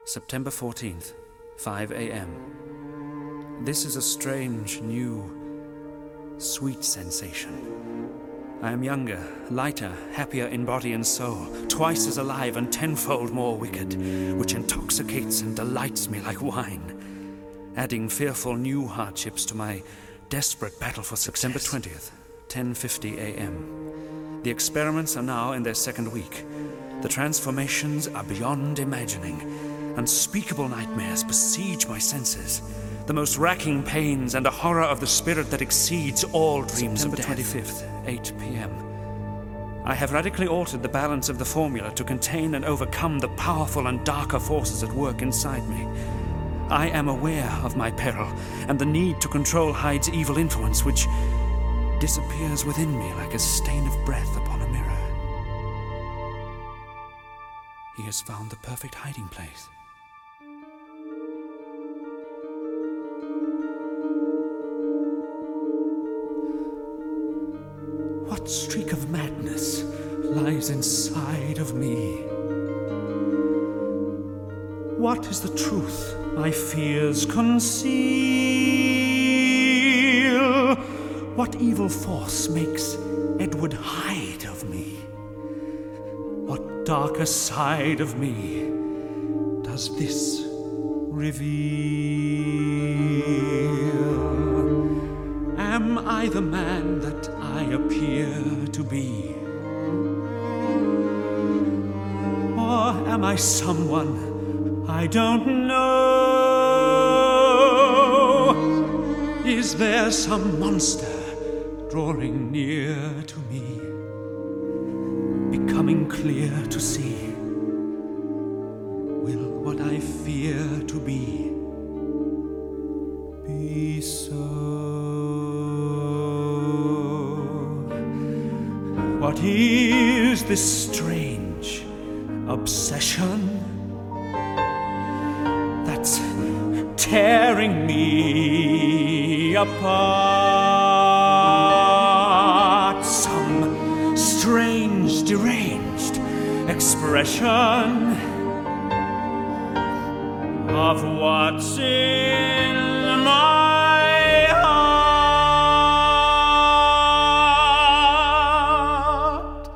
September 14th, 5 a.m. This is a strange, new, sweet sensation. I am younger, lighter, happier in body and soul, twice as alive and tenfold more wicked, which intoxicates and delights me like wine, adding fearful new hardships to my desperate battle for September 20th, 10:50 a.m. The experiments are now in their second week. The transformations are beyond imagining. Unspeakable nightmares besiege my senses. The most racking pains and a horror of the spirit that exceeds all dreams September of death. 25th, 8 p.m. I have radically altered the balance of the formula to contain and overcome the powerful and darker forces at work inside me. I am aware of my peril and the need to control Hyde's evil influence, which disappears within me like a stain of breath upon a mirror. He has found the perfect hiding place. What streak of madness lies inside of me? What is the truth my fears conceal? What evil force makes Edward Hyde of me? What darker side of me does this reveal? Am I the man that I appear to be? Or am I someone I don't know? Is there some monster drawing near to me, becoming clear to see? Will what I fear to be so? What is this strange obsession that's tearing me apart? Some strange, deranged expression of what's in my heart.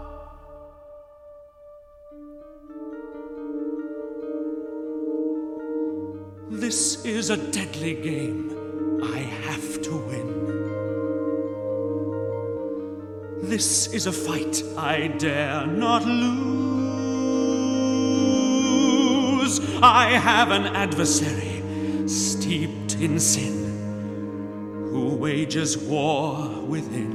This is a deadly game I have to win. This is a fight I dare not lose. I have an adversary steeped in sin, who wages war within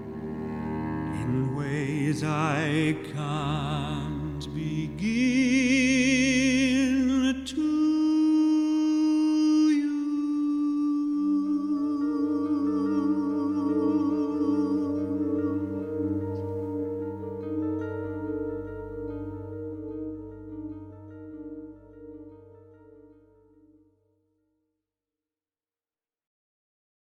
in ways I can't begin.